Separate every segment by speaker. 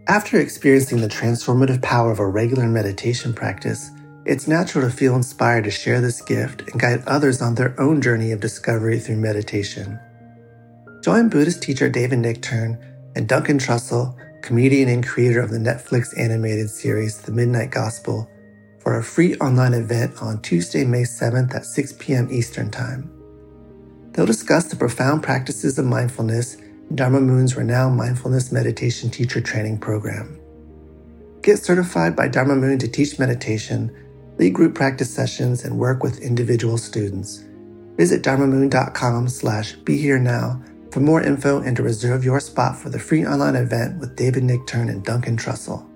Speaker 1: After experiencing the transformative power of a regular meditation practice, it's natural to feel inspired to share this gift and guide others on their own journey of discovery through meditation. Join Buddhist teacher David Nichtern and Duncan Trussell, comedian and creator of the Netflix animated series The Midnight Gospel, for a free online event on Tuesday, May 7th at 6 p.m. Eastern Time. They'll discuss the profound practices of mindfulness in Dharma Moon's renowned mindfulness meditation teacher training program. Get certified by Dharma Moon to teach meditation, lead group practice sessions, and work with individual students. Visit dharmamoon.com/BeHereNow for more info and to reserve your spot for the free online event with David Nichtern and Duncan Trussell.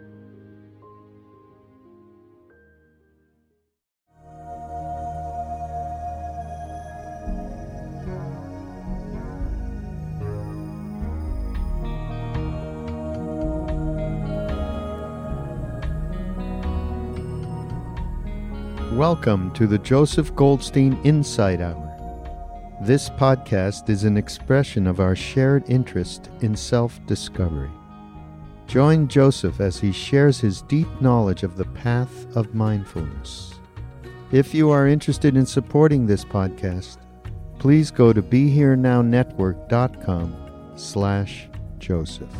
Speaker 2: Welcome to the Joseph Goldstein Insight Hour. This podcast is an expression of our shared interest in self-discovery. Join Joseph as he shares his deep knowledge of the path of mindfulness. If you are interested in supporting this podcast, please go to BeHereNowNetwork.com/Joseph.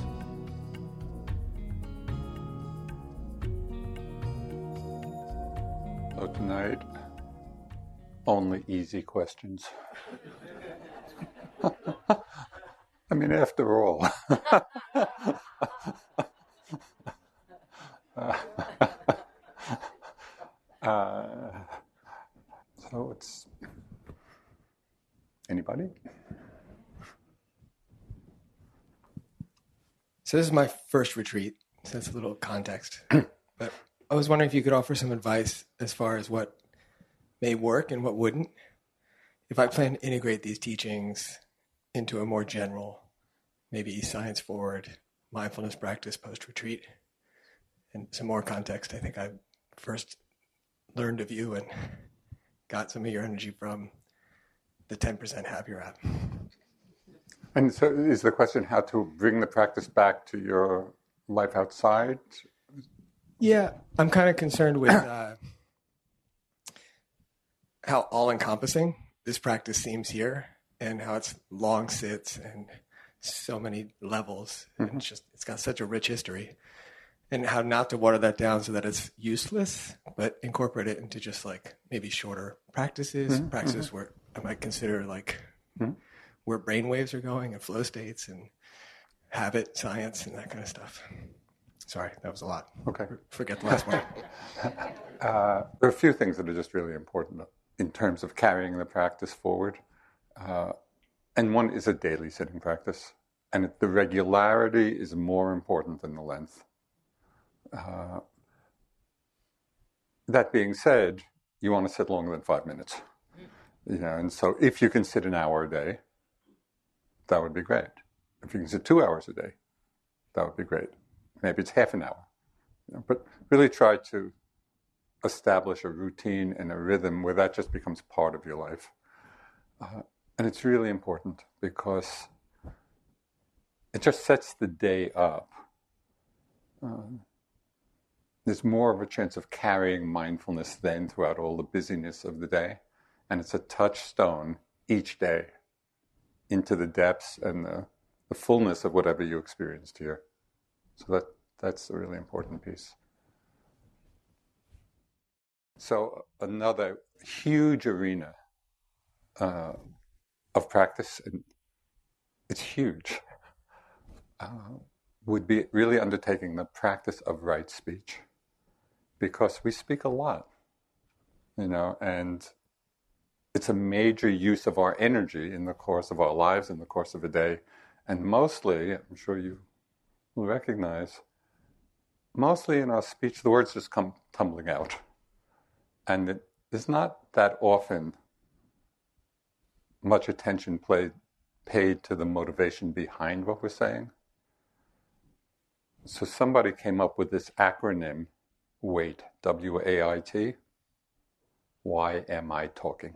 Speaker 3: So tonight, only easy questions. I mean, after all. So it's anybody?
Speaker 4: So this is my first retreat, so that's a little context. But I was wondering if you could offer some advice as far as what may work and what wouldn't, if I plan to integrate these teachings into a more general, maybe science-forward mindfulness practice post-retreat. And some more context, I think I first learned of you and got some of your energy from the 10% Happier app.
Speaker 3: And so is the question how to bring the practice back to your life outside?
Speaker 4: Yeah, I'm kind of concerned with how all-encompassing this practice seems here, and how it's long sits and so many levels. Mm-hmm. And it's got such a rich history, and how not to water that down so that it's useless, but incorporate it into just like maybe shorter practices, mm-hmm. practices mm-hmm. where I might consider like mm-hmm. where brain waves are going and flow states and habit science and that kind of stuff. Sorry, that was a lot.
Speaker 3: Okay.
Speaker 4: Forget the last one.
Speaker 3: There are a few things that are just really important in terms of carrying the practice forward. And one is a daily sitting practice. And the regularity is more important than the length. That being said, you want to sit longer than 5 minutes. And so if you can sit an hour a day, that would be great. If you can sit 2 hours a day, that would be great. Maybe it's half an hour. But really try to establish a routine and a rhythm where that just becomes part of your life. And it's really important because it just sets the day up. There's more of a chance of carrying mindfulness then throughout all the busyness of the day. And it's a touchstone each day into the depths and the fullness of whatever you experienced here. So that's a really important piece. So another huge arena of practice, and it's huge, would be really undertaking the practice of right speech. Because we speak a lot, and it's a major use of our energy in the course of our lives, in the course of a day. And mostly, I'm sure you will recognize, mostly in our speech, the words just come tumbling out. And there's not that often much attention paid to the motivation behind what we're saying. So somebody came up with this acronym, WAIT, W-A-I-T. Why am I talking?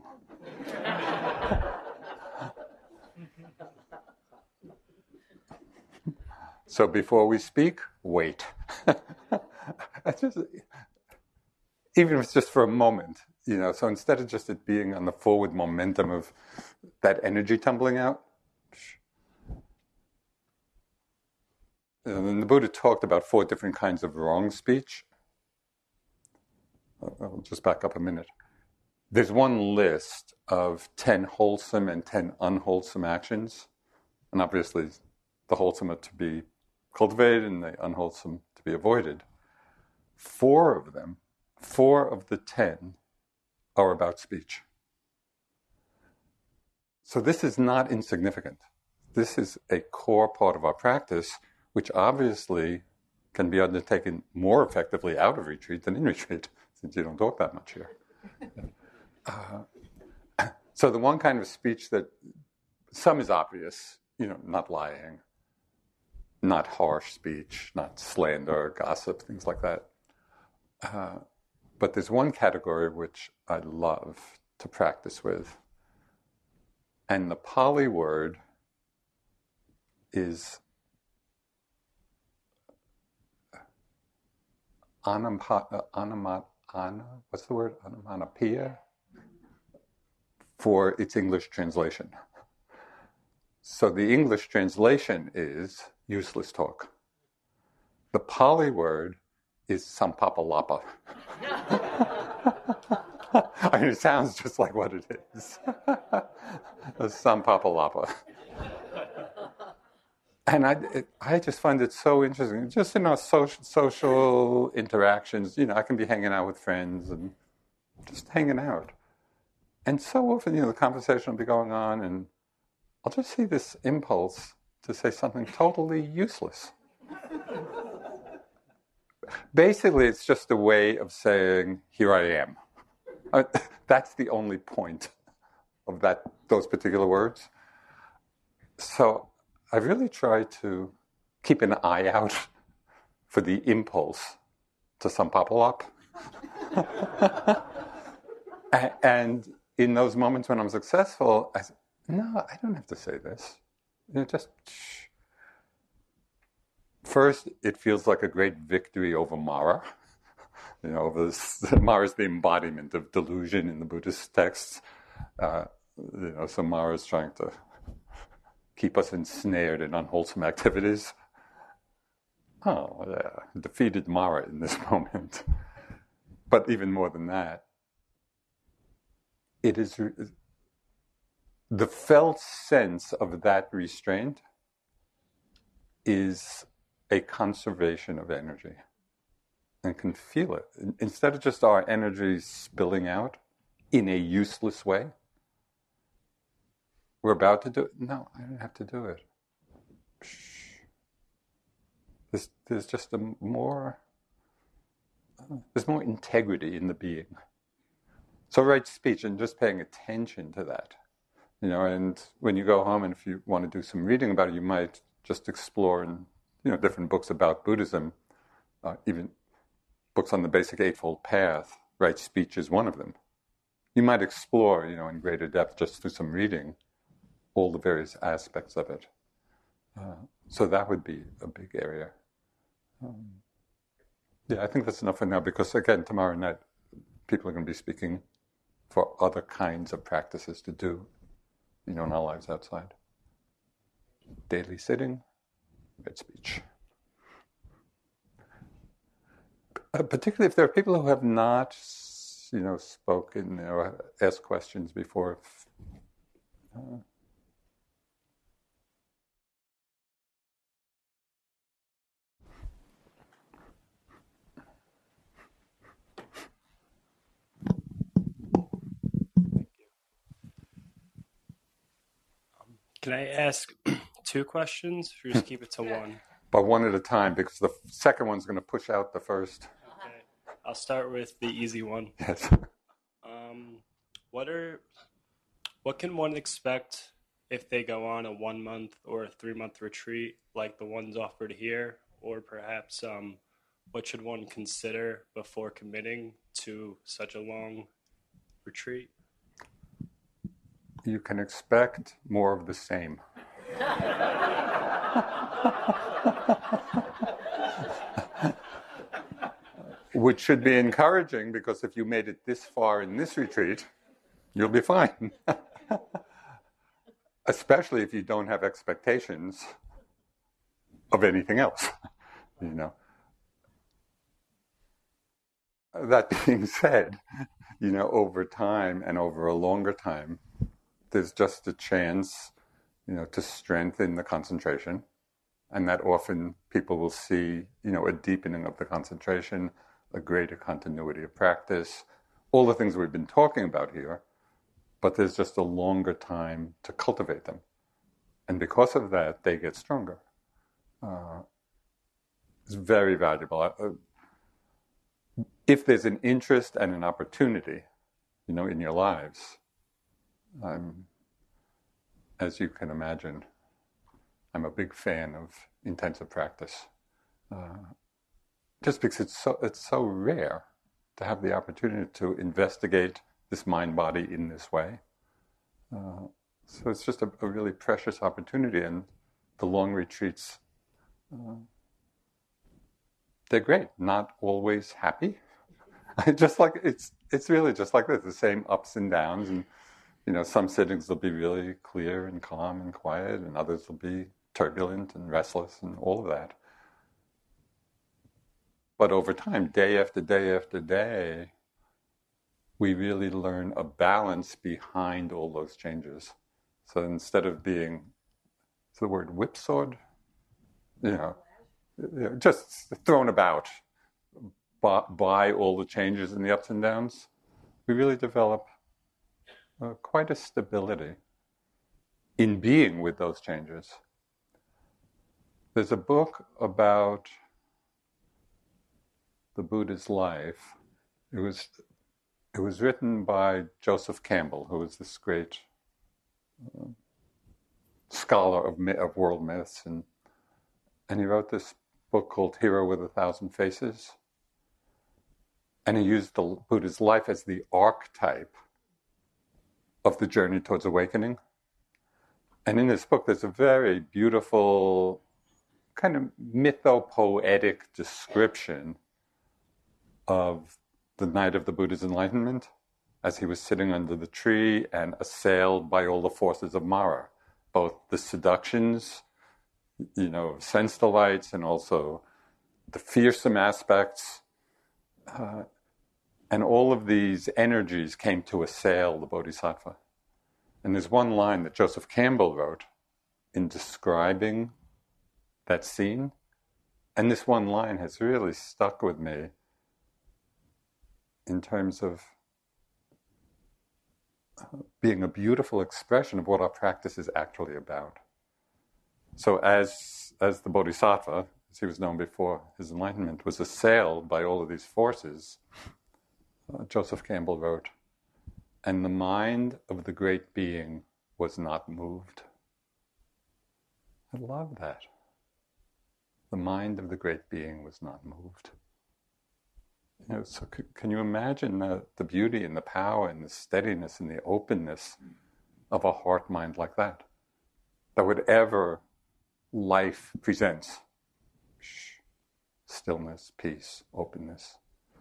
Speaker 3: So before we speak, wait. Even if it's just for a moment, so instead of just it being on the forward momentum of that energy tumbling out. And the Buddha talked about 4 different kinds of wrong speech. I'll just back up a minute. There's one list of 10 wholesome and 10 unwholesome actions. And obviously, the wholesome are to be cultivated and the unwholesome to be avoided. 4 of them, 4 of the 10, are about speech. So this is not insignificant. This is a core part of our practice, which obviously can be undertaken more effectively out of retreat than in retreat, since you don't talk that much here. So the one kind of speech that some is obvious, not lying, not harsh speech, not slander, gossip, things like that. But there's one category which I love to practice with. And the Pali word is onomatopoeia for its English translation. So the English translation is useless talk. The Pali word is sampapalapa. I mean, it sounds just like what it is. Sampapalapa. And I just find it so interesting. Just in our social interactions, I can be hanging out with friends and just hanging out. And so often, the conversation will be going on, and I'll just see this impulse to say something totally useless. Basically, it's just a way of saying, here I am. That's the only point of those particular words. So I really try to keep an eye out for the impulse to sampapalap. And in those moments when I'm successful, I say, no, I don't have to say this. Just shh. First, it feels like a great victory over Mara. Mara is the embodiment of delusion in the Buddhist texts. So Mara is trying to keep us ensnared in unwholesome activities. Oh, yeah, defeated Mara in this moment. But even more than that, it is the felt sense of that restraint is a conservation of energy, and can feel it. Instead of just our energy spilling out in a useless way, we're about to do it. No, I don't have to do it. Shh. There's just there's more integrity in the being. So right speech and just paying attention to that. And when you go home and if you want to do some reading about it, you might just explore in, different books about Buddhism, even books on the basic Eightfold Path. Right speech is one of them. You might explore, in greater depth just through some reading, all the various aspects of it. So that would be a big area. I think that's enough for now because, again, tomorrow night, people are going to be speaking for other kinds of practices to do, in our lives outside. Daily sitting, right speech. Particularly if there are people who have not, spoken or asked questions before.
Speaker 5: Can I ask 2 questions or just keep it to one?
Speaker 3: But one at a time, because the second one's going to push out the first.
Speaker 5: Okay. I'll start with the easy one.
Speaker 3: Yes.
Speaker 5: What can one expect if they go on a 1-month or a 3-month retreat like the ones offered here? Or perhaps what should one consider before committing to such a long retreat?
Speaker 3: You can expect more of the same. Which should be encouraging, because if you made it this far in this retreat, you'll be fine. Especially if you don't have expectations of anything else, you know. That being said, you know, over time and over a longer time, there's just a chance, you know, to strengthen the concentration, and that often people will see, you know, a deepening of the concentration, a greater continuity of practice, all the things we've been talking about here, but there's just a longer time to cultivate them. And because of that, they get stronger. It's very valuable. If there's an interest and an opportunity, you know, in your lives, as you can imagine, I'm a big fan of intensive practice. Just because it's so rare to have the opportunity to investigate this mind-body in this way. So it's just a really precious opportunity, and the long retreats, they're great. Not always happy. Just like it's really just like this, the same ups and downs, and you know, some sittings will be really clear and calm and quiet, and others will be turbulent and restless and all of that. But over time, day after day after day, we really learn a balance behind all those changes. So instead of being, it's the word whipsawed, you know, just thrown about by all the changes and the ups and downs, we really develop quite a stability in being with those changes. There's a book about the Buddha's life. It was written by Joseph Campbell, who was this great scholar of world myths, and he wrote this book called Hero with a Thousand Faces. And he used the Buddha's life as the archetype of the journey towards awakening. And in this book, there's a very beautiful kind of mythopoetic description of the night of the Buddha's enlightenment, as he was sitting under the tree and assailed by all the forces of Mara, both the seductions, you know, sense delights, and also the fearsome aspects. And all of these energies came to assail the Bodhisattva. And there's one line that Joseph Campbell wrote in describing that scene. And this one line has really stuck with me in terms of being a beautiful expression of what our practice is actually about. So as the Bodhisattva, as he was known before his enlightenment, was assailed by all of these forces, Joseph Campbell wrote, "And the mind of the great being was not moved." I love that. The mind of the great being was not moved. You know, so can you imagine the beauty and the power and the steadiness and the openness of a heart mind like that? That whatever life presents, stillness, peace, openness.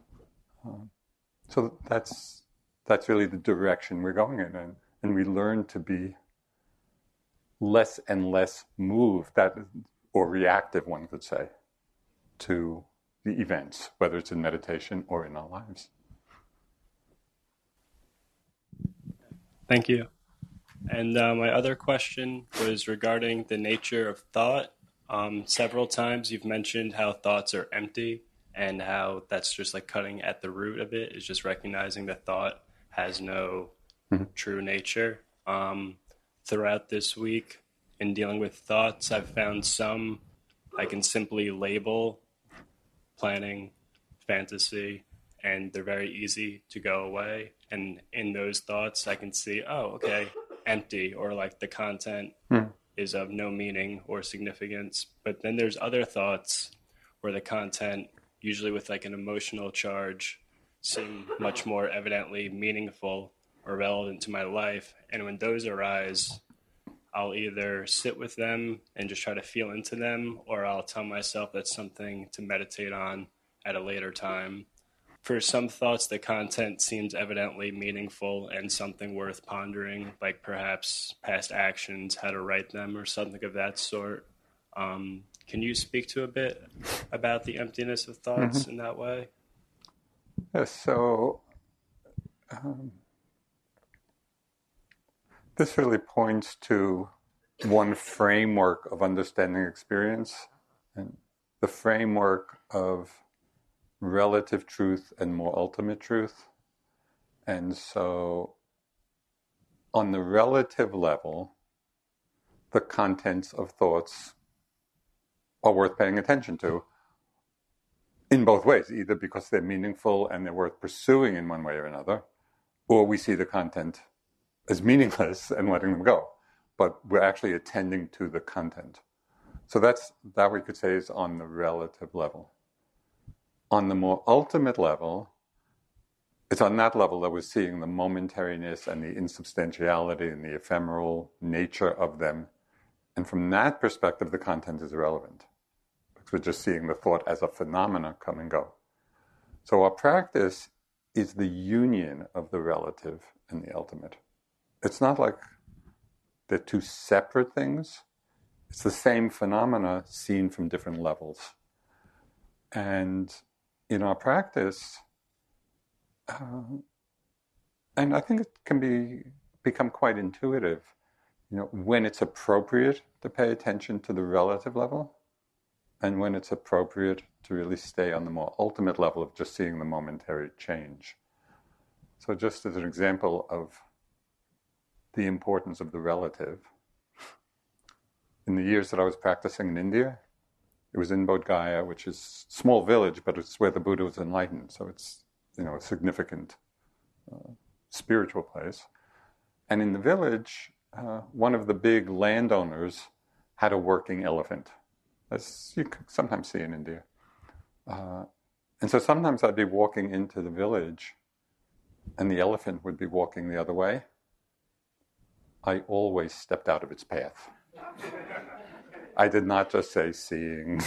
Speaker 3: So that's really the direction we're going in, and we learn to be less and less moved, or reactive, one could say, to the events, whether it's in meditation or in our lives.
Speaker 5: Thank you. And my other question was regarding the nature of thought. Several times you've mentioned how thoughts are empty, and how that's just like cutting at the root of it, is just recognizing that thought has no true nature. Throughout this week, in dealing with thoughts, I've found some I can simply label planning, fantasy, and they're very easy to go away. And in those thoughts, I can see, oh, okay, empty, or like the content is of no meaning or significance. But then there's other thoughts where the content, usually with like an emotional charge, seem much more evidently meaningful or relevant to my life. And when those arise, I'll either sit with them and just try to feel into them, or I'll tell myself that's something to meditate on at a later time. For some thoughts, the content seems evidently meaningful and something worth pondering, like perhaps past actions, how to write them, or something of that sort. Can you speak to a bit about the emptiness of thoughts in that way?
Speaker 3: Yes, so this really points to one framework of understanding experience, and the framework of relative truth and more ultimate truth. And so on the relative level, the contents of thoughts are worth paying attention to in both ways, either because they're meaningful and they're worth pursuing in one way or another, or we see the content as meaningless and letting them go. But we're actually attending to the content. So that we could say is on the relative level. On the more ultimate level, it's on that level that we're seeing the momentariness and the insubstantiality and the ephemeral nature of them. And from that perspective, the content is irrelevant, because we're just seeing the thought as a phenomena come and go. So our practice is the union of the relative and the ultimate. It's not like they're two separate things. It's the same phenomena seen from different levels. And in our practice, and I think it can become quite intuitive, when it's appropriate to pay attention to the relative level, and when it's appropriate to really stay on the more ultimate level of just seeing the momentary change. So just as an example of the importance of the relative, in the years that I was practicing in India, it was in Bodh Gaya, which is a small village, but it's where the Buddha was enlightened. So it's, a significant spiritual place. And in the village, one of the big landowners had a working elephant, as you sometimes see in India. And so sometimes I'd be walking into the village and the elephant would be walking the other way. I always stepped out of its path. I did not just say seeing.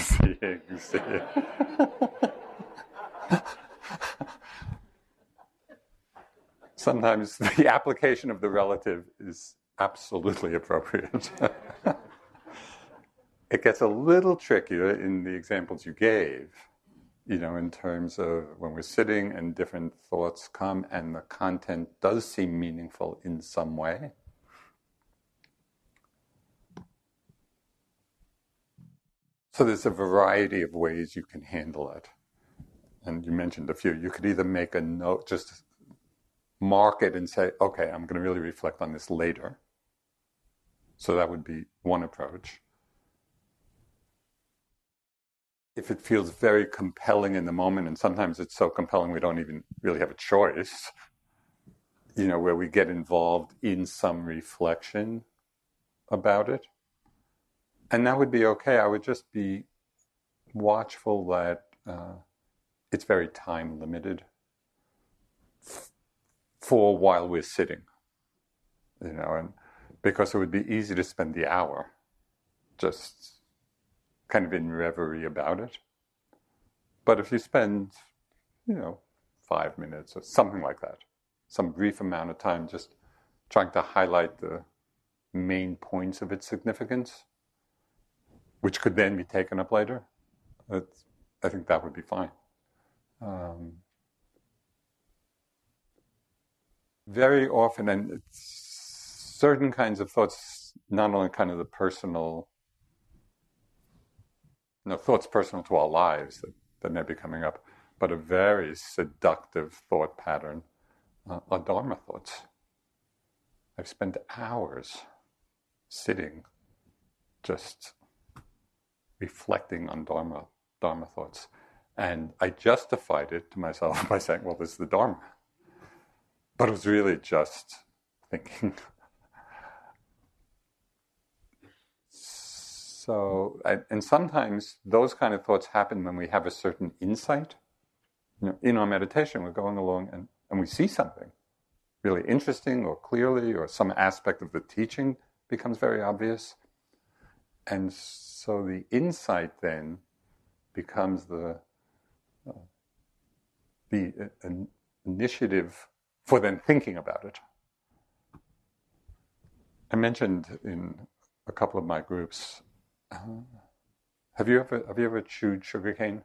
Speaker 3: Sometimes the application of the relative is absolutely appropriate. It gets a little trickier in the examples you gave, in terms of when we're sitting and different thoughts come and the content does seem meaningful in some way. So there's a variety of ways you can handle it. And you mentioned a few. You could either make a note, just mark it and say, okay, I'm going to really reflect on this later. So that would be one approach. If it feels very compelling in the moment, and sometimes it's so compelling we don't even really have a choice, where we get involved in some reflection about it, and that would be okay. I would just be watchful that it's very time limited for while we're sitting, and because it would be easy to spend the hour just kind of in reverie about it. But if you spend, 5 minutes or something like that, some brief amount of time just trying to highlight the main points of its significance, which could then be taken up later, I think that would be fine. Very often, and it's certain kinds of thoughts, not only kind of the personal, thoughts personal to our lives that may be coming up, but a very seductive thought pattern are Dharma thoughts. I've spent hours sitting just reflecting on Dharma thoughts. And I justified it to myself by saying, well, this is the Dharma. But it was really just thinking. So, and sometimes those kind of thoughts happen when we have a certain insight. In our meditation, we're going along and we see something really interesting or clearly, or some aspect of the teaching becomes very obvious. And so the insight then becomes the initiative for then thinking about it. I mentioned in a couple of my groups, have you ever chewed sugarcane?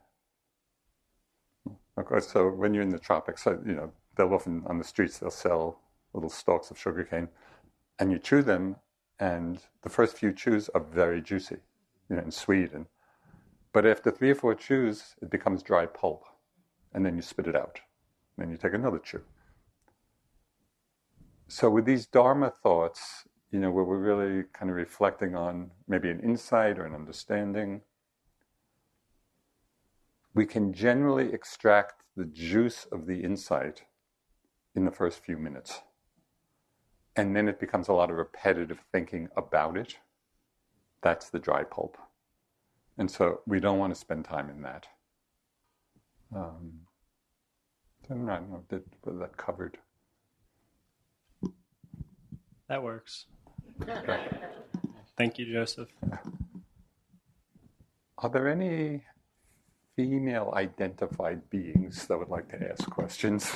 Speaker 3: Of course, so when you're in the tropics, they'll often on the streets they'll sell little stalks of sugarcane, and you chew them, and the first few chews are very juicy, and sweet, but after 3 or 4 chews, it becomes dry pulp, and then you spit it out, and then you take another chew. So with these Dharma thoughts, where we're really kind of reflecting on maybe an insight or an understanding, we can generally extract the juice of the insight in the first few minutes. And then it becomes a lot of repetitive thinking about it. That's the dry pulp. And so we don't want to spend time in that. I don't know, was that covered?
Speaker 5: That works. Thank you, Joseph.
Speaker 3: Are there any female identified beings that would like to ask questions?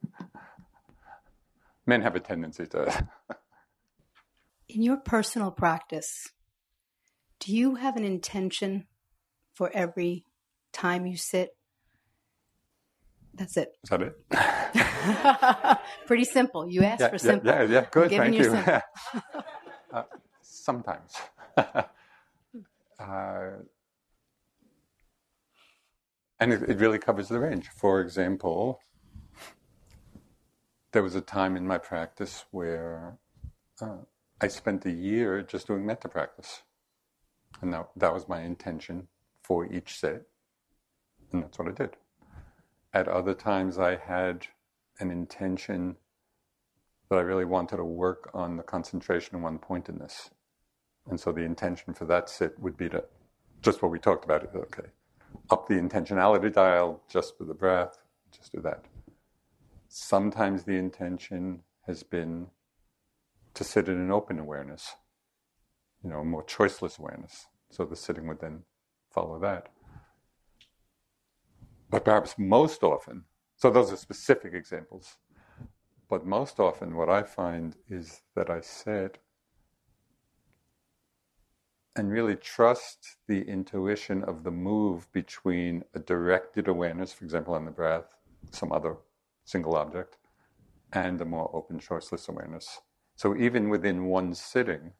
Speaker 3: Men have a tendency to.
Speaker 6: In your personal practice, do you have an intention for every time you sit? That's it.
Speaker 3: Is that it?
Speaker 6: Pretty simple. You asked for simple.
Speaker 3: Yeah, good, thank you. Sometimes. And it really covers the range. For example, there was a time in my practice where I spent a year just doing metta practice. And that was my intention for each sit. And that's what I did. At other times I had an intention that I really wanted to work on the concentration and one-pointedness. And so the intention for that sit would be to, just what we talked about, okay, up the intentionality dial just with the breath, just do that. Sometimes the intention has been to sit in an open awareness, a more choiceless awareness. So the sitting would then follow that. But perhaps most often, so those are specific examples, but most often what I find is that I sit and really trust the intuition of the move between a directed awareness, for example, on the breath, some other single object, and a more open, choiceless awareness. So even within one sitting,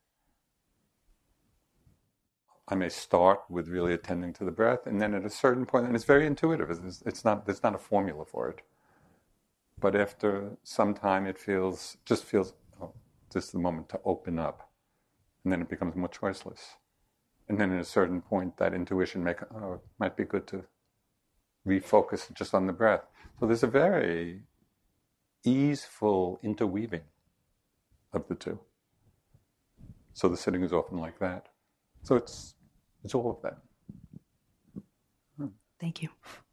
Speaker 3: I may start with really attending to the breath, and then at a certain point, and it's very intuitive, there's not a formula for it. But after some time, it just feels, this is the moment to open up. And then it becomes more choiceless. And then at a certain point, that intuition it might be good to refocus just on the breath. So there's a very easeful interweaving of the two. So the sitting is often like that. So it's all of that.
Speaker 6: Thank you.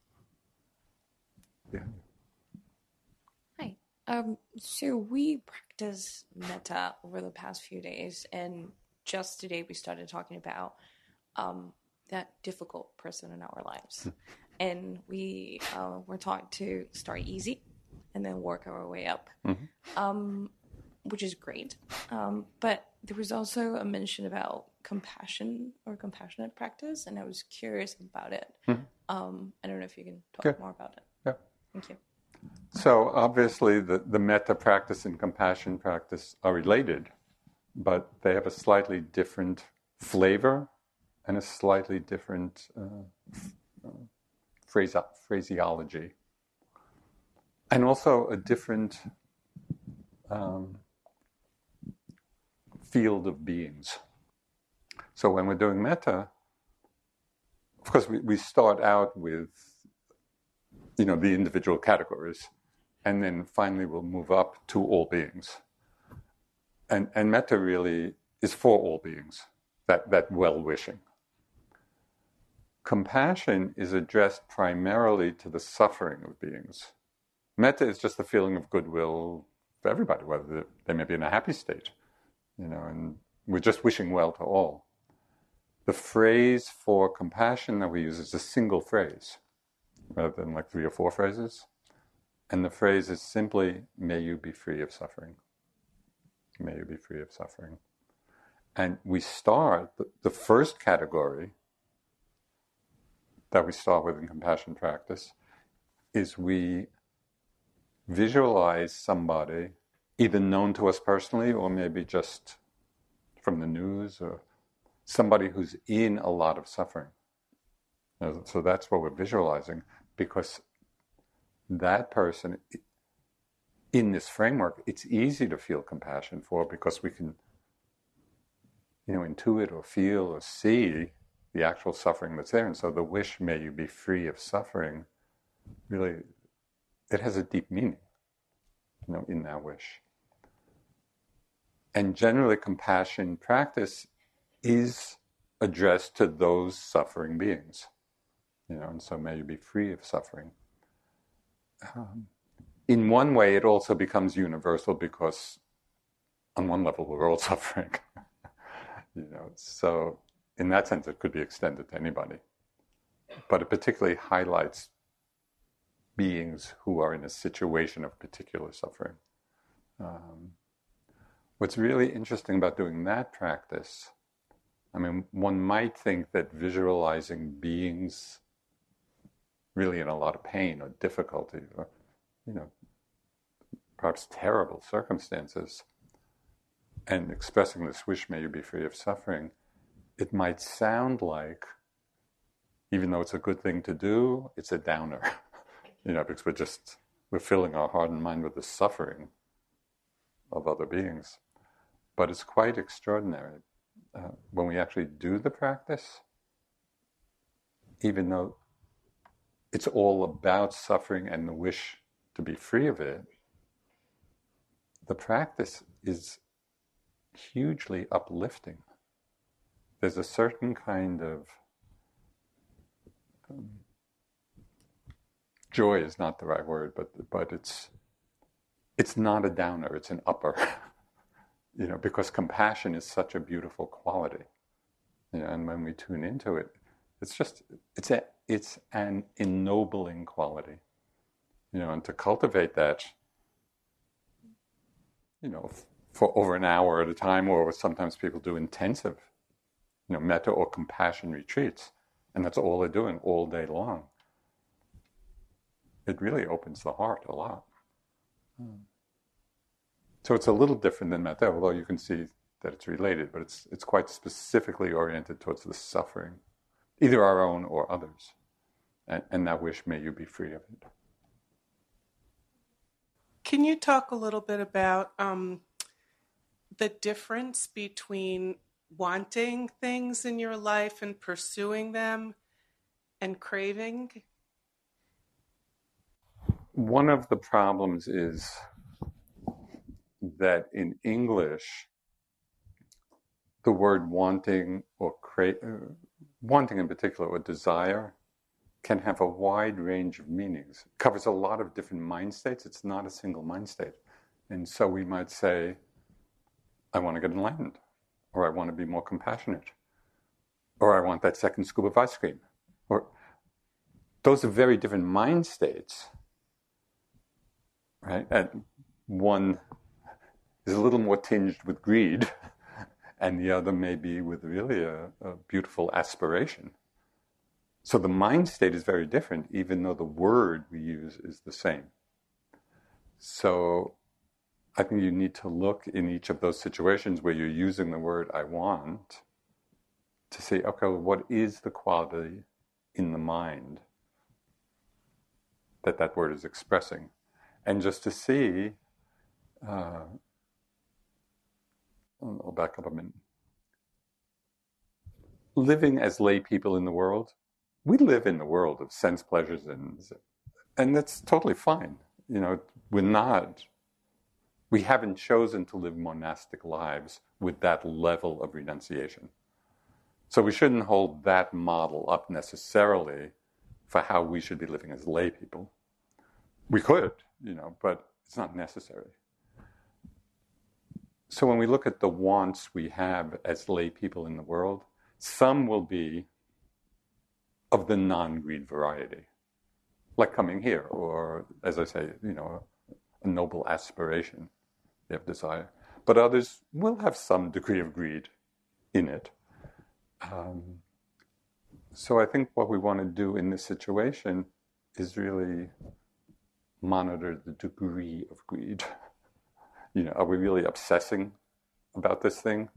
Speaker 3: Yeah.
Speaker 7: Hi. So we practice metta over the past few days, and just today we started talking about that difficult person in our lives. And we were taught to start easy and then work our way up, which is great. But there was also a mention about compassion or compassionate practice, and I was curious about it. I don't know if you can talk more about it.
Speaker 3: Yeah.
Speaker 7: Thank you.
Speaker 3: So obviously the metta practice and compassion practice are related, but they have a slightly different flavor and a slightly different phraseology. And also a different field of beings. So when we're doing metta, of course we start out with the individual categories, and then finally we'll move up to all beings. And metta really is for all beings, that well-wishing. Compassion is addressed primarily to the suffering of beings. Metta is just the feeling of goodwill for everybody, whether they may be in a happy state, and We're just wishing well to all. The phrase for compassion that we use is a single phrase, rather than like 3 or 4 phrases. And the phrase is simply, may you be free of suffering. May you be free of suffering. And we start, the first category that we start with in compassion practice is we visualize somebody, either known to us personally or maybe just from the news, or somebody who's in a lot of suffering. So that's what we're visualizing, because that person, in this framework, it's easy to feel compassion for, because we can, intuit or feel or see the actual suffering that's there. And so the wish, may you be free of suffering, really, it has a deep meaning, in that wish. And generally, compassion practice is addressed to those suffering beings, and so may you be free of suffering. In one way, it also becomes universal, because on one level, we're all suffering. So in that sense, it could be extended to anybody. But it particularly highlights beings who are in a situation of particular suffering. What's really interesting about doing that practice, one might think that visualizing beings really in a lot of pain or difficulty, or, perhaps terrible circumstances, and expressing this wish, may you be free of suffering, it might sound like, even though it's a good thing to do, it's a downer, because we're filling our heart and mind with the suffering of other beings. But it's quite extraordinary. When we actually do the practice, even though it's all about suffering and the wish to be free of it, the practice is hugely uplifting. There's a certain kind of joy is not the right word, but it's not a downer, it's an upper. Because compassion is such a beautiful quality. And when we tune into it, it's an ennobling quality. And to cultivate that, for over an hour at a time, or sometimes people do intensive, metta or compassion retreats, and that's all they're doing all day long. It really opens the heart a lot. So it's a little different than metta, although you can see that it's related, but it's quite specifically oriented towards the suffering, either our own or others. And that wish, may you be free of it.
Speaker 8: Can you talk a little bit about the difference between wanting things in your life and pursuing them and craving?
Speaker 3: One of the problems is that in English, the word wanting or wanting in particular, or desire, can have a wide range of meanings. It covers a lot of different mind states. It's not a single mind state. And so we might say, I want to get enlightened, or I want to be more compassionate, or I want that second scoop of ice cream. Or those are very different mind states, right? And one is a little more tinged with greed, and the other may be with really a beautiful aspiration. So the mind state is very different, even though the word we use is the same. So I think you need to look in each of those situations where you're using the word I want to say, okay, well, what is the quality in the mind that word is expressing? And just to see, I'll back up a minute. Living as lay people in the world, we live in the world of sense pleasures, and that's totally fine. We haven't chosen to live monastic lives with that level of renunciation. So we shouldn't hold that model up necessarily for how we should be living as lay people. We could, but it's not necessary. So when we look at the wants we have as lay people in the world, some will be of the non-greed variety, like coming here, or, as I say, a noble aspiration, they have desire. But others will have some degree of greed in it. So I think what we want to do in this situation is really monitor the degree of greed. Are we really obsessing about this thing?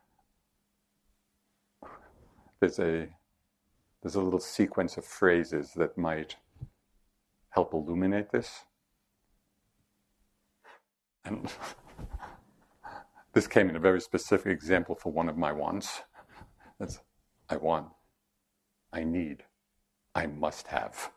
Speaker 3: There's a little sequence of phrases that might help illuminate this. And this came in a very specific example for one of my wants. That's, I want, I need, I must have.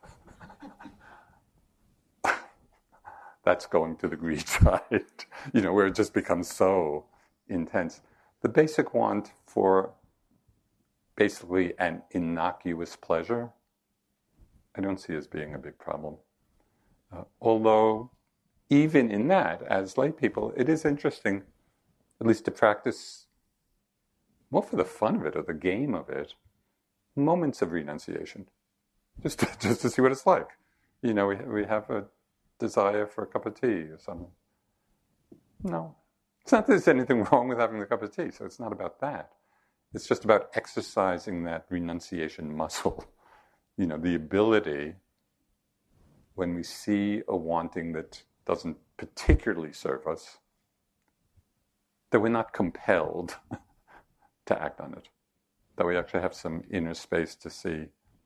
Speaker 3: That's going to the greed side, where it just becomes so intense. The basic want for basically an innocuous pleasure, I don't see as being a big problem. Although, even in that, as lay people, it is interesting, at least to practice, more for the fun of it or the game of it, moments of renunciation, just to see what it's like. We have a desire for a cup of tea or something. No. It's not that there's anything wrong with having a cup of tea, so it's not about that. It's just about exercising that renunciation muscle. The ability, when we see a wanting that doesn't particularly serve us, that we're not compelled to act on it. That we actually have some inner space to see,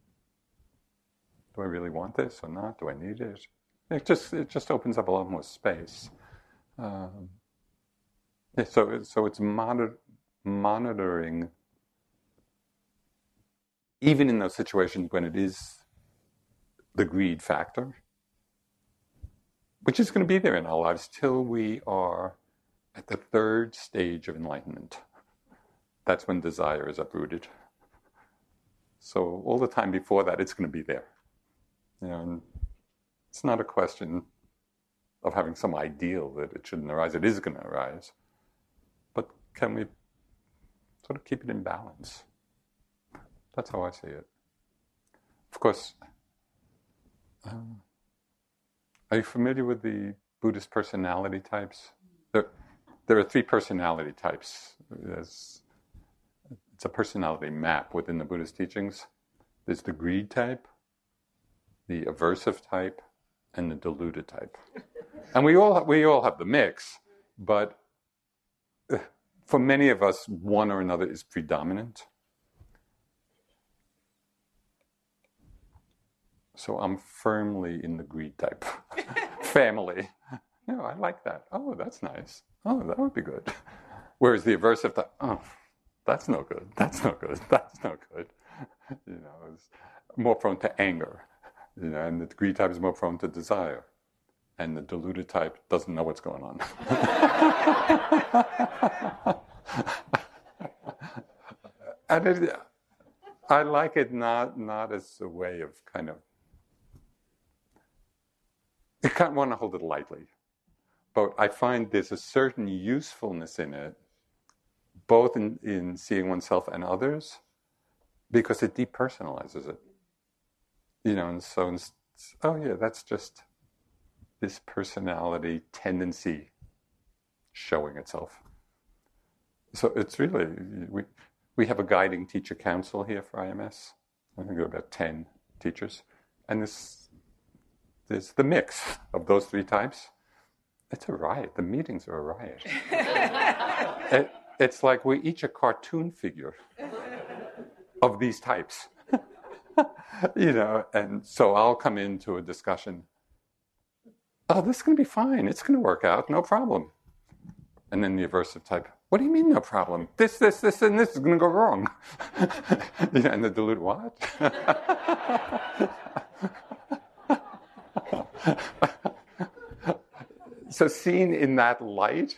Speaker 3: do I really want this or not? Do I need it? It just opens up a lot more space. So it's monitoring, even in those situations when it is the greed factor, which is going to be there in our lives till we are at the third stage of enlightenment. That's when desire is uprooted. So all the time before that, it's going to be there. And it's not a question of having some ideal that it shouldn't arise. It is going to arise. But can we sort of keep it in balance? That's how I see it. Of course, are you familiar with the Buddhist personality types? There are 3 personality types. It's a personality map within the Buddhist teachings. There's the greed type, the aversive type, and the deluded type. And we all have the mix, but for many of us, one or another is predominant. So I'm firmly in the greed type family. I like that. Oh, that's nice. Oh, that would be good. Whereas the aversive type, oh, that's no good. That's no good. That's no good. It's more prone to anger. And the greed type is more prone to desire. And the deluded type doesn't know what's going on. And I like it not as a way of kind of, I kind of want to hold it lightly. But I find there's a certain usefulness in it, both in seeing oneself and others, because it depersonalizes it. And so, oh yeah, that's just this personality tendency showing itself. So it's really, we have a guiding teacher council here for IMS. I think there are about 10 teachers. And there's the mix of those 3 types. It's a riot. The meetings are a riot. It's like we're each a cartoon figure of these types. And so I'll come into a discussion. Oh, this is going to be fine. It's going to work out. No problem. And then the aversive type. What do you mean no problem? This, and this is going to go wrong. And the deluded, what? So seen in that light,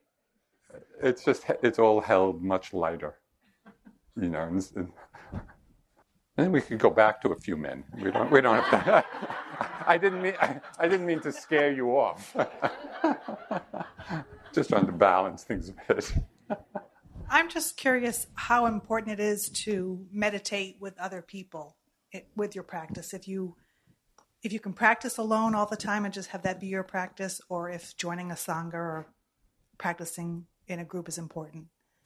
Speaker 3: it's all held much lighter. And then we could go back to a few men. We don't have to. I didn't mean to scare you off. just trying to balance things a bit.
Speaker 9: I'm just curious how important it is to meditate with other people with your practice. If you can practice alone all the time and just have that be your practice, or if joining a sangha or practicing in a group is important.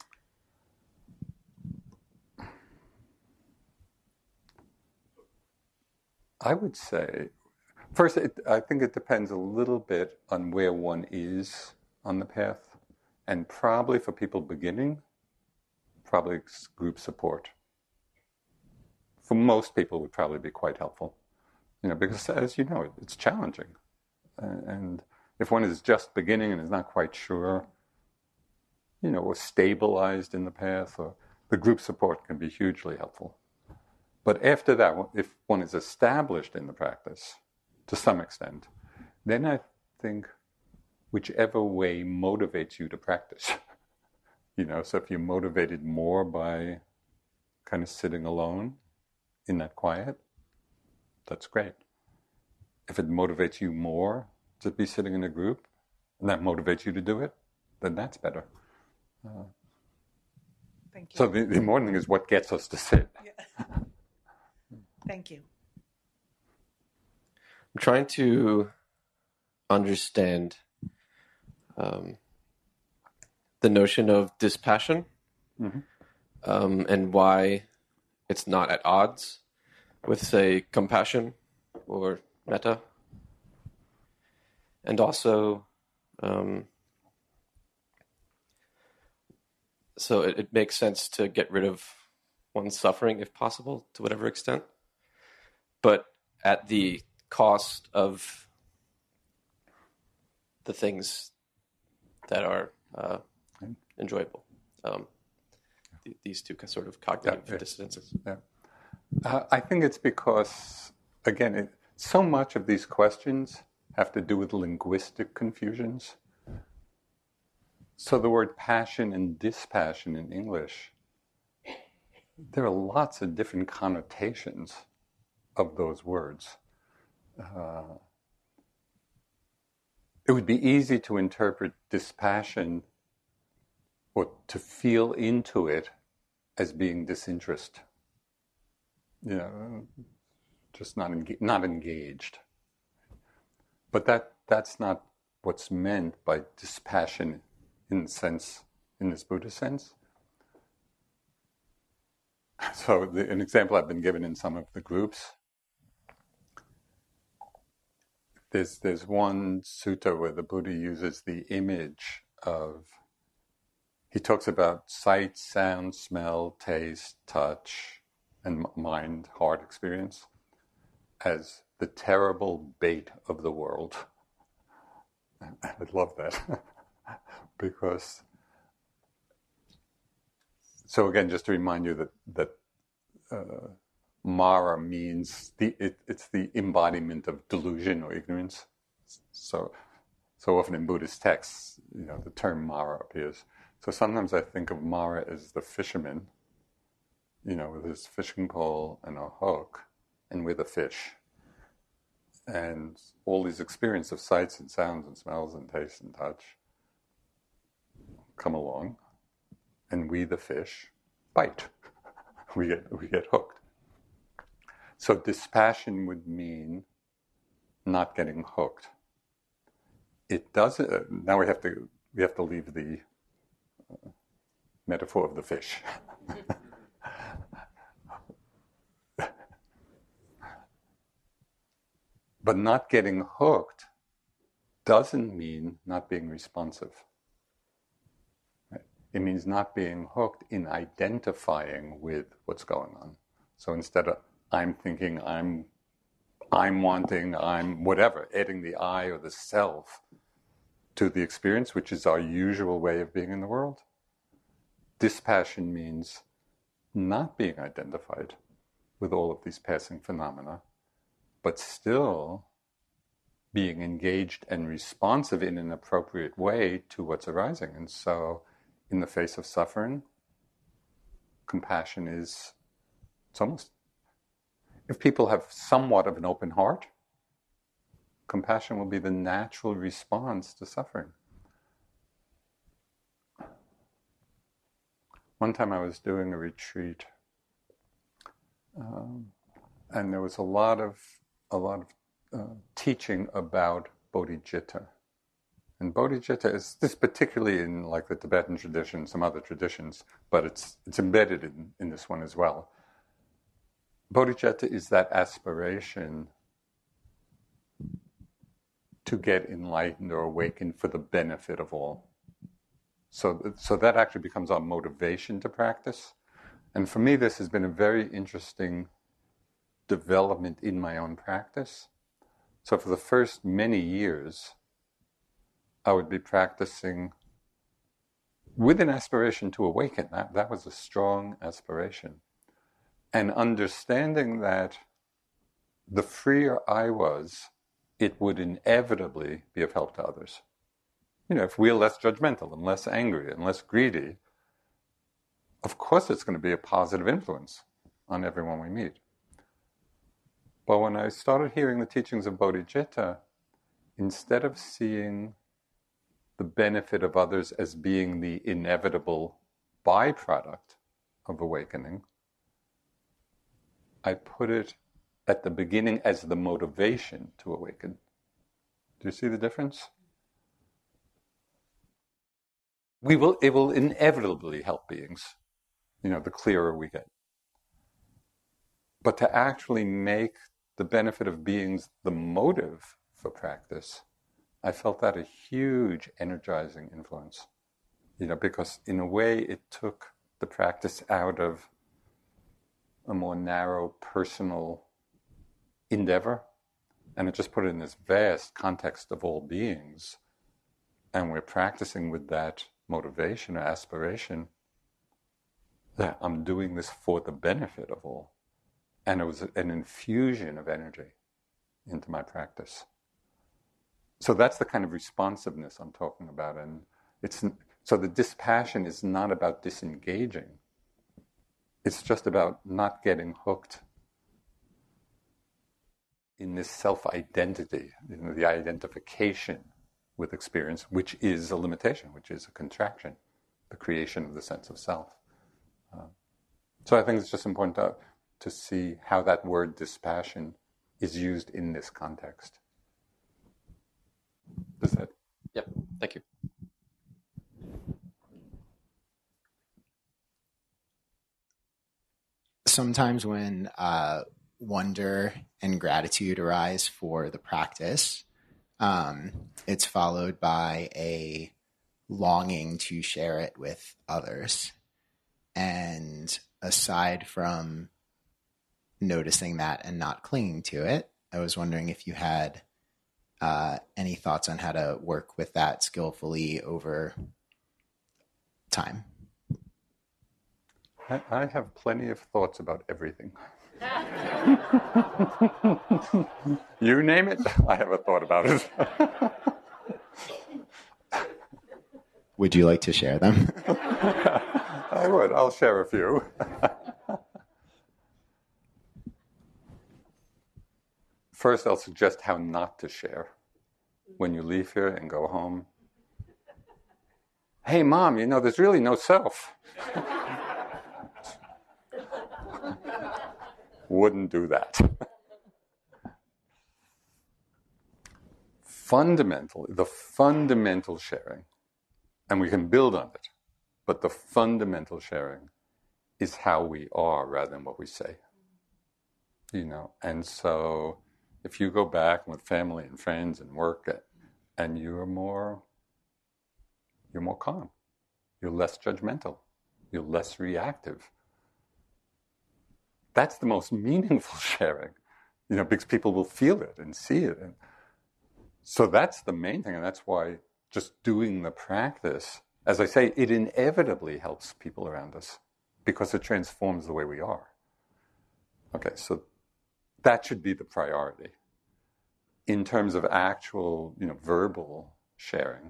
Speaker 3: I would say, first, I think it depends a little bit on where one is on the path, and probably for people beginning, probably group support. For most people, would probably be quite helpful, because as you know, it's challenging, and if one is just beginning and is not quite sure, or stabilized in the path, or the group support can be hugely helpful. But after that, if one is established in the practice, to some extent, then I think whichever way motivates you to practice. So if you're motivated more by kind of sitting alone in that quiet, that's great. If it motivates you more to be sitting in a group, and that motivates you to do it, then that's better.
Speaker 9: Thank you.
Speaker 3: So the important thing is what gets us to sit.
Speaker 9: Yeah. Thank you.
Speaker 10: I'm trying to understand the notion of dispassion, and why it's not at odds with, say, compassion or metta. And also, so it makes sense to get rid of one's suffering if possible, to whatever extent, but at the cost of the things that are enjoyable. These two sort of cognitive dissonances.
Speaker 3: Yeah. I think it's because, again, so much of these questions have to do with linguistic confusions. So the word passion and dispassion in English, there are lots of different connotations of those words. It would be easy to interpret dispassion or to feel into it as being disinterest. Just not engaged. But that's not what's meant by dispassion in this Buddhist sense. So an example I've been given in some of the groups, there's one sutta where the Buddha uses the image of, he talks about sight, sound, smell, taste, touch, and mind, heart experience as the terrible bait of the world. I love that. Because, so again, just to remind you that Mara means it's the embodiment of delusion or ignorance. So often in Buddhist texts, the term Mara appears. So sometimes I think of Mara as the fisherman, with his fishing pole and a hook, and with a fish. And all these experiences of sights and sounds and smells and tastes and touch come along, and we, the fish, bite. we get hooked. So dispassion would mean not getting hooked. It doesn't. Now we have to leave the metaphor of the fish. But not getting hooked doesn't mean not being responsive. It means not being hooked in identifying with what's going on. So instead of I'm thinking, I'm wanting, I'm whatever, adding the I or the self to the experience, which is our usual way of being in the world, dispassion means not being identified with all of these passing phenomena, but still being engaged and responsive in an appropriate way to what's arising. And so in the face of suffering, compassion it's almost, if people have somewhat of an open heart, compassion will be the natural response to suffering. One time I was doing a retreat, and there was a lot of teaching about bodhicitta. And bodhicitta is this, particularly in like the Tibetan tradition, some other traditions, but it's embedded in this one as well. Bodhicitta is that aspiration to get enlightened or awakened for the benefit of all. So that actually becomes our motivation to practice. And for me, this has been a very interesting development in my own practice. So for the first many years, I would be practicing with an aspiration to awaken. That was a strong aspiration. And understanding that the freer I was, it would inevitably be of help to others. If we're less judgmental and less angry and less greedy, of course it's going to be a positive influence on everyone we meet. But when I started hearing the teachings of bodhicitta, instead of seeing the benefit of others as being the inevitable byproduct of awakening, I put it at the beginning as the motivation to awaken. Do you see the difference? It will inevitably help beings, the clearer we get. But to actually make the benefit of beings the motive for practice, I felt that a huge energizing influence. Because in a way it took the practice out of a more narrow personal endeavor, and it just put it in this vast context of all beings. And we're practicing with that motivation or aspiration that I'm doing this for the benefit of all. And it was an infusion of energy into my practice. So that's the kind of responsiveness I'm talking about. And so the dispassion is not about disengaging. It's just about not getting hooked in this self-identity, the identification with experience, which is a limitation, which is a contraction, the creation of the sense of self. So I think it's just important to see how that word dispassion is used in this context. Does that?
Speaker 10: Yep, thank you.
Speaker 11: Sometimes when wonder and gratitude arise for the practice, it's followed by a longing to share it with others. And aside from noticing that and not clinging to it, I was wondering if you had any thoughts on how to work with that skillfully over time.
Speaker 3: I have plenty of thoughts about everything. You name it, I have a thought about it.
Speaker 11: Would you like to share them?
Speaker 3: I would. I'll share a few. First, I'll suggest how not to share when you leave here and go home. Hey, Mom, there's really no self. Wouldn't do that. The fundamental sharing, and we can build on it, but the fundamental sharing is how we are rather than what we say. And so if you go back with family and friends and work and you're more calm, you're less judgmental, you're less reactive. That's the most meaningful sharing, because people will feel it and see it. And so that's the main thing, and that's why just doing the practice, as I say, it inevitably helps people around us because it transforms the way we are. Okay, so that should be the priority. In terms of actual, verbal sharing,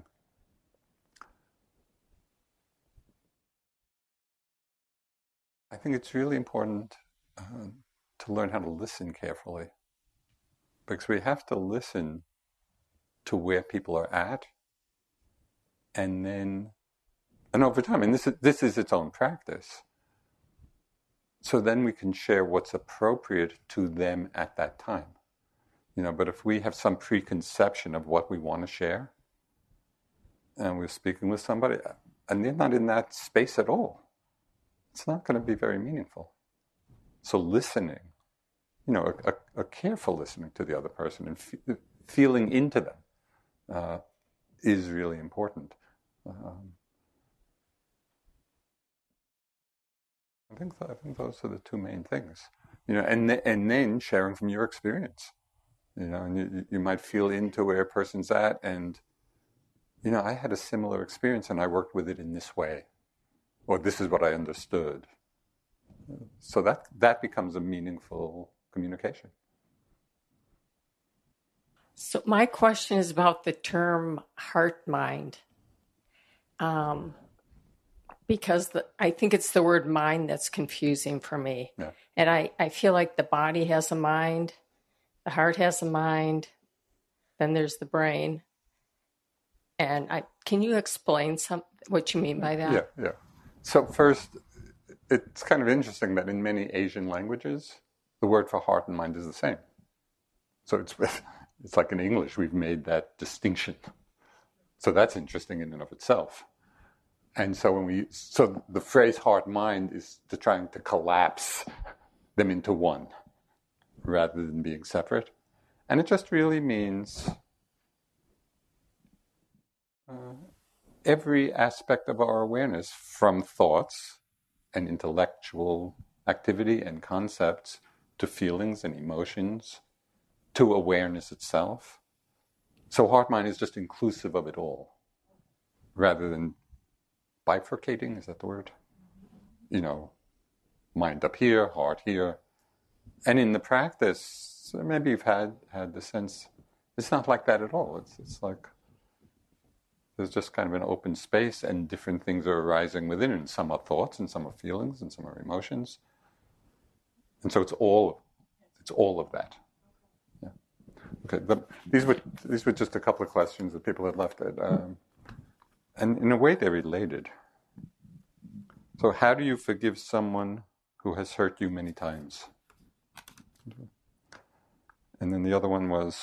Speaker 3: I think it's really important to learn how to listen carefully, because we have to listen to where people are at and then And over time, and this is its own practice. So then we can share what's appropriate to them at that time. But if we have some preconception of what we want to share, and we're speaking with somebody, and they're not in that space at all, it's not going to be very meaningful. So listening, a careful listening to the other person and feeling into them is really important. I think those are the two main things, and then sharing from your experience, and you might feel into where a person's at, and I had a similar experience and I worked with it in this way, or this is what I understood. So that becomes a meaningful communication.
Speaker 12: So my question is about the term heart-mind. Because I think it's the word mind that's confusing for me.
Speaker 3: Yeah.
Speaker 12: And I feel like the body has a mind, the heart has a mind, then there's the brain. And can you explain what you mean by that?
Speaker 3: Yeah. So first, it's kind of interesting that in many Asian languages, the word for heart and mind is the same. So it's like in English, we've made that distinction. So that's interesting in and of itself. And so so the phrase heart-mind is trying to collapse them into one rather than being separate. And it just really means every aspect of our awareness, from thoughts and intellectual activity and concepts to feelings and emotions to awareness itself. So heart-mind is just inclusive of it all rather than bifurcating, is that the word? Mind up here, heart here. And in the practice, maybe you've had the sense, it's not like that at all. It's like there's just kind of an open space and different things are arising within it. And some are thoughts and some are feelings and some are emotions. And so it's all of that. Yeah. Okay, these were just a couple of questions that people had left. And in a way, they're related. So how do you forgive someone who has hurt you many times? And then the other one was,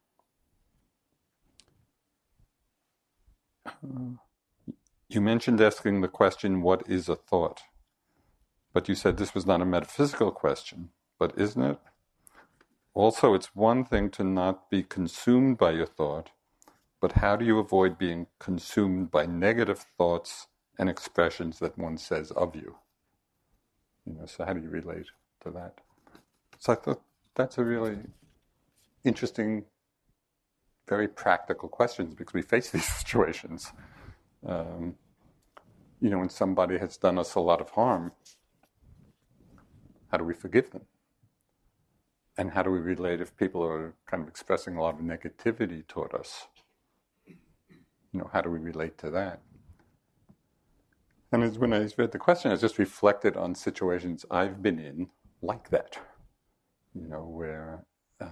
Speaker 3: you mentioned asking the question, what is a thought? But you said this was not a metaphysical question, but isn't it? Also, it's one thing to not be consumed by your thought, but how do you avoid being consumed by negative thoughts and expressions that one says of you? So how do you relate to that? So I thought that's a really interesting, very practical questions because we face these situations. When somebody has done us a lot of harm, how do we forgive them? And how do we relate if people are kind of expressing a lot of negativity toward us? How do we relate to that? And when I read the question, I just reflected on situations I've been in like that, where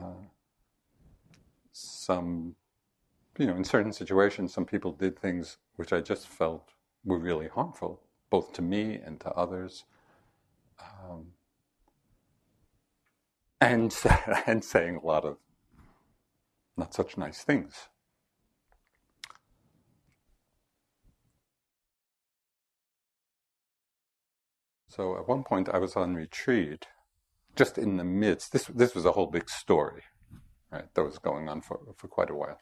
Speaker 3: in certain situations, some people did things which I just felt were really harmful, both to me and to others, and saying a lot of not such nice things. So at one point I was on retreat, just in the midst, this was a whole big story, right, that was going on for quite a while.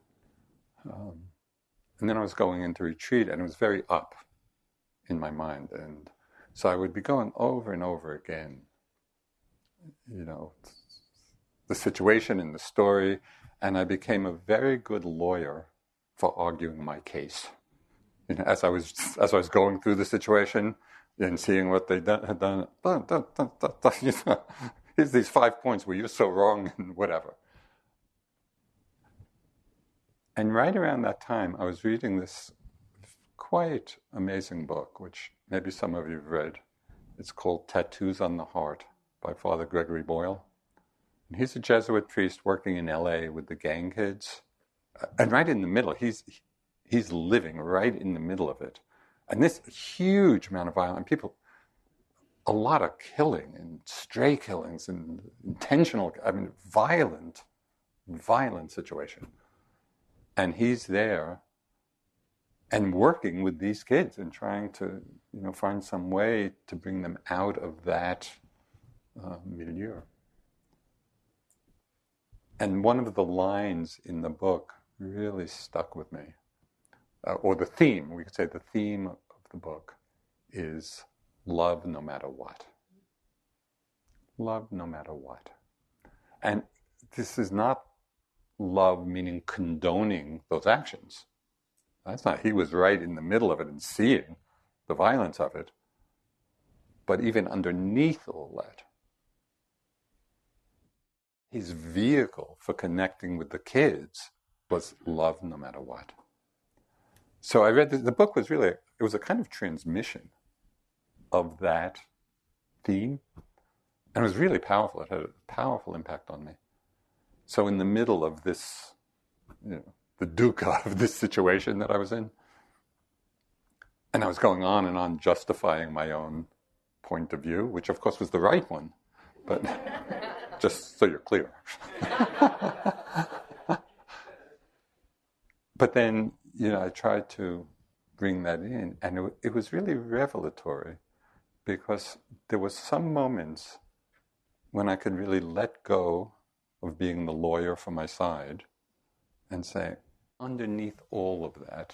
Speaker 3: And then I was going into retreat and it was very up in my mind. And so I would be going over and over again, the situation and the story, and I became a very good lawyer for arguing my case. As I was going through the situation, and seeing what they had done, here's these 5 points where you're so wrong and whatever. And right around that time, I was reading this quite amazing book, which maybe some of you have read. It's called Tattoos on the Heart by Father Gregory Boyle. And he's a Jesuit priest working in LA with the gang kids. And right in the middle, he's living right in the middle of it, And this huge amount of violence, people, a lot of killing and stray killings and intentional, violent situation. And he's there and working with these kids and trying to, find some way to bring them out of that milieu. And one of the lines in the book really stuck with me, or the theme, we could say the theme of the book is love no matter what. Love no matter what. And this is not love meaning condoning those actions. That's not, he was right in the middle of it and seeing the violence of it. But even underneath all that, his vehicle for connecting with the kids was love no matter what. So I read the book was really, it was a kind of transmission of that theme. And it was really powerful. It had a powerful impact on me. So in the middle of this, the dukkha of this situation that I was in, and I was going on and on justifying my own point of view, which of course was the right one, but just so you're clear. But then, I tried to bring that in, and it was really revelatory, because there were some moments when I could really let go of being the lawyer for my side and say, underneath all of that,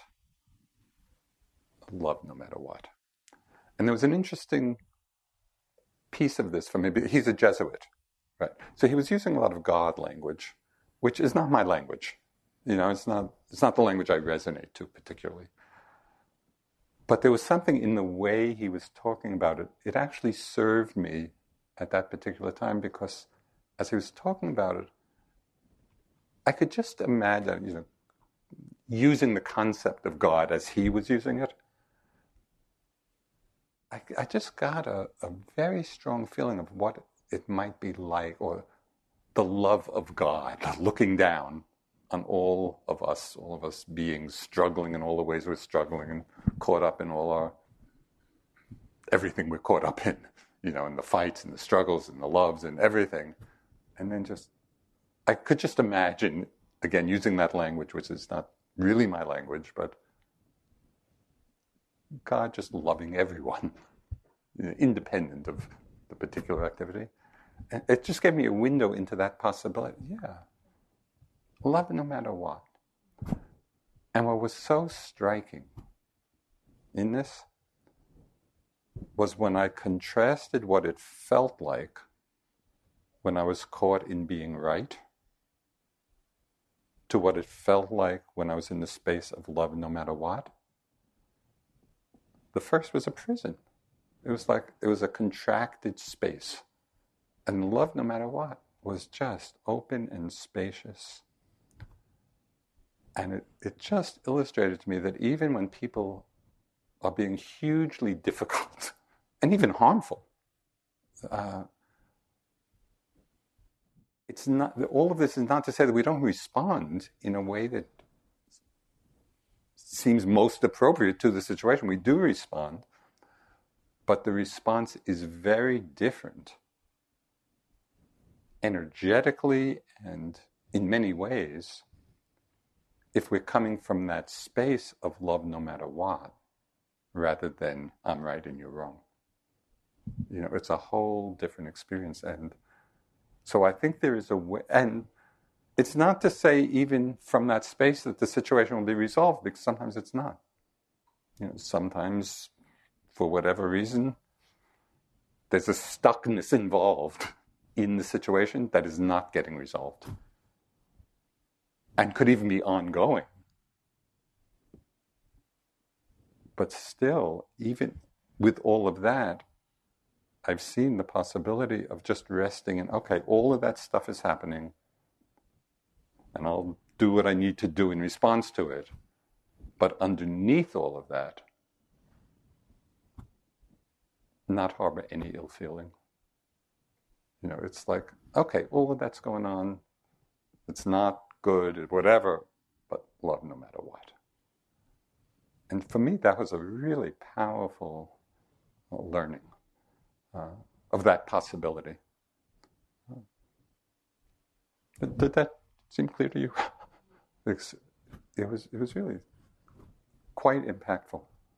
Speaker 3: love no matter what. And there was an interesting piece of this for me. He's a Jesuit, right? So he was using a lot of God language, which is not my language. It's not the language I resonate to particularly. But there was something in the way he was talking about it. It actually served me at that particular time, because as he was talking about it, I could just imagine, using the concept of God as he was using it. I just got a very strong feeling of what it might be like, or the love of God looking down on all of us beings struggling in all the ways we're struggling and caught up in everything we're caught up in, in the fights and the struggles and the loves and everything. And then I could just imagine, again, using that language, which is not really my language, but God just loving everyone, independent of the particular activity. And it just gave me a window into that possibility. Yeah. Love no matter what. And what was so striking in this was when I contrasted what it felt like when I was caught in being right to what it felt like when I was in the space of love no matter what. The first was a prison. It was a contracted space. And love no matter what was just open and spacious. And it just illustrated to me that even when people are being hugely difficult and even harmful, it's not. All of this is not to say that we don't respond in a way that seems most appropriate to the situation. We do respond, but the response is very different, energetically and in many ways, if we're coming from that space of love no matter what, rather than I'm right and you're wrong. It's a whole different experience. And so I think there is a way, and it's not to say even from that space that the situation will be resolved, because sometimes it's not. Sometimes, for whatever reason, there's a stuckness involved in the situation that is not getting resolved. And could even be ongoing. But still, even with all of that, I've seen the possibility of just resting in, okay, all of that stuff is happening, and I'll do what I need to do in response to it. But underneath all of that, not harbor any ill feeling. It's like, okay, all of that's going on. It's not good, whatever, but love no matter what. And for me, that was a really powerful learning of that possibility. Did that seem clear to you? It was really quite impactful.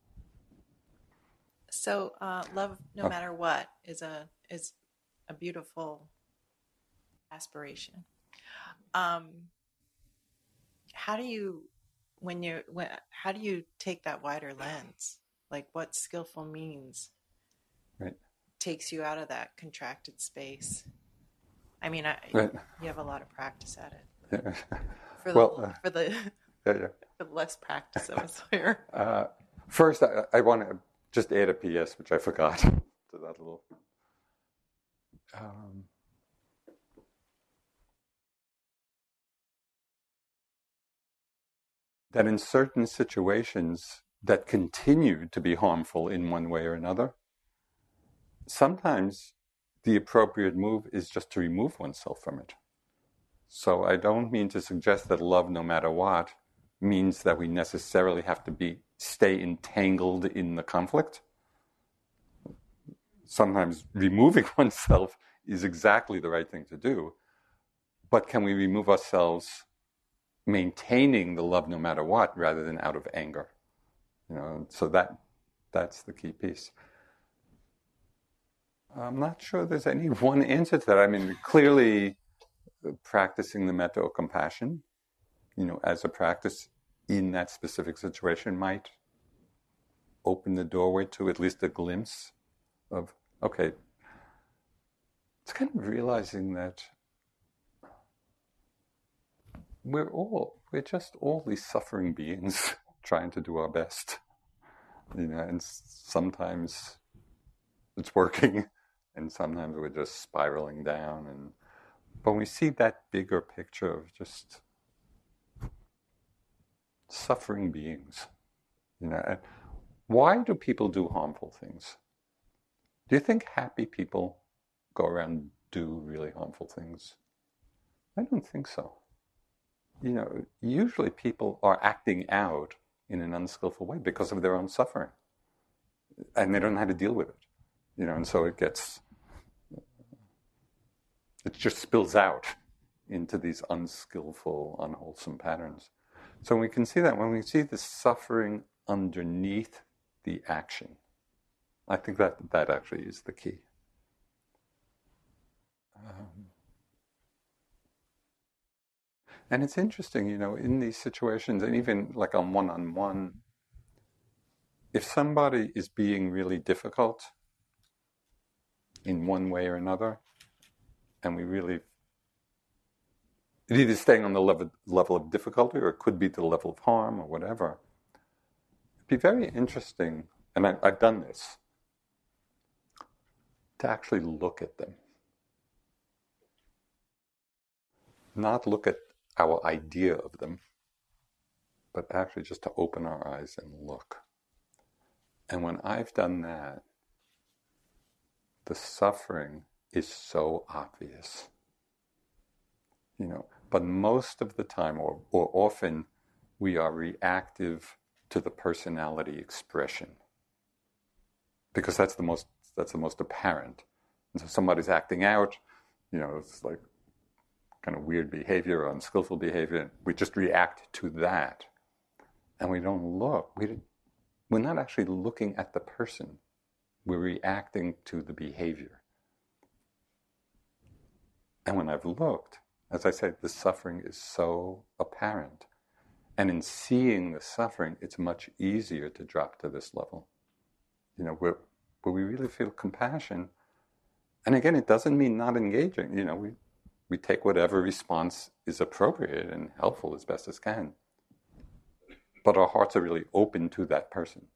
Speaker 13: So, love no matter what is a beautiful aspiration. How do you how do you take that wider lens? Like, what skillful means takes you out of that contracted space? I mean, you have a lot of practice at it.
Speaker 3: Yeah.
Speaker 13: For the less practice of us here.
Speaker 3: First, I want to just add a PS, which I forgot to that little. That in certain situations that continue to be harmful in one way or another, sometimes the appropriate move is just to remove oneself from it. So I don't mean to suggest that love, no matter what, means that we necessarily have to stay entangled in the conflict. Sometimes removing oneself is exactly the right thing to do. But can we remove ourselves maintaining the love no matter what, rather than out of anger? So that's the key piece. I'm not sure there's any one answer to that. I mean, clearly practicing the metta or compassion, as a practice in that specific situation might open the doorway to at least a glimpse of, okay, it's kind of realizing that we're just all these suffering beings trying to do our best, and sometimes it's working, and sometimes we're just spiraling down. But when we see that bigger picture of just suffering beings, and why do people do harmful things? Do you think happy people go around and do really harmful things? I don't think so. Usually people are acting out in an unskillful way because of their own suffering, and they don't know how to deal with it. And so it just spills out into these unskillful, unwholesome patterns. So we can see that when we see the suffering underneath the action, I think that actually is the key. And it's interesting, in these situations, and even like on one-on-one, if somebody is being really difficult in one way or another, and we really, it's either staying on the level of difficulty, or it could be the level of harm, or whatever. It'd be very interesting, and I've done this, to actually look at them. Not look at our idea of them, but actually just to open our eyes and look. And when I've done that, the suffering is so obvious. But most of the time, or often, we are reactive to the personality expression, because that's the most apparent. And so somebody's acting out, it's like kind of weird behavior or unskillful behavior. We just react to that, and we don't look. We're not actually looking at the person. We're reacting to the behavior. And when I've looked, as I said, the suffering is so apparent. And in seeing the suffering, it's much easier to drop to this level. Where we really feel compassion. And again, it doesn't mean not engaging. We take whatever response is appropriate and helpful as best as can. But our hearts are really open to that person.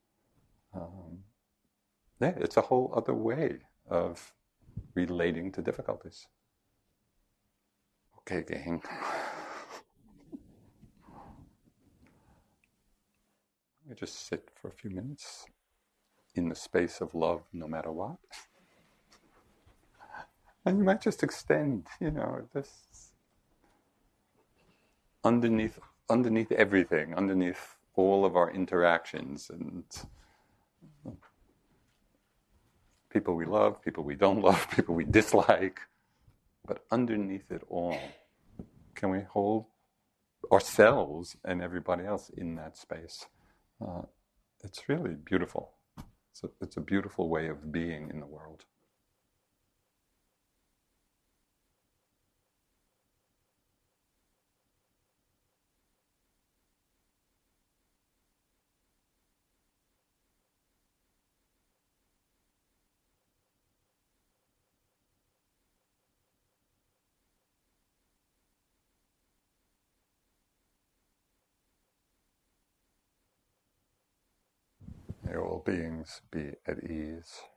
Speaker 3: It's a whole other way of relating to difficulties. Okay, gang. Let me just sit for a few minutes in the space of love, no matter what. And you might just extend, this underneath everything, underneath all of our interactions and people we love, people we don't love, people we dislike. But underneath it all, can we hold ourselves and everybody else in that space? It's really beautiful. It's a beautiful way of being in the world. May all beings be at ease.